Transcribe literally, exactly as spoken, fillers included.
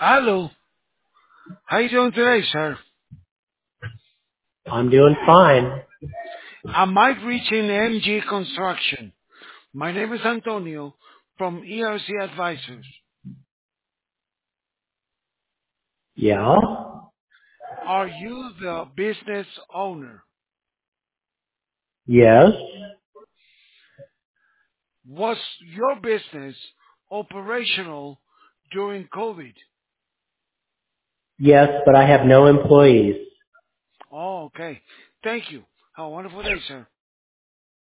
Hello. How you doing today, sir? I'm doing fine. I might reach in M G Construction. My name is Antonio from E R C Advisors. Yeah? Are you the business owner? Yes? Was your business operational during COVID? Yes, but I have no employees. Oh, okay. Thank you. Have a wonderful day, sir.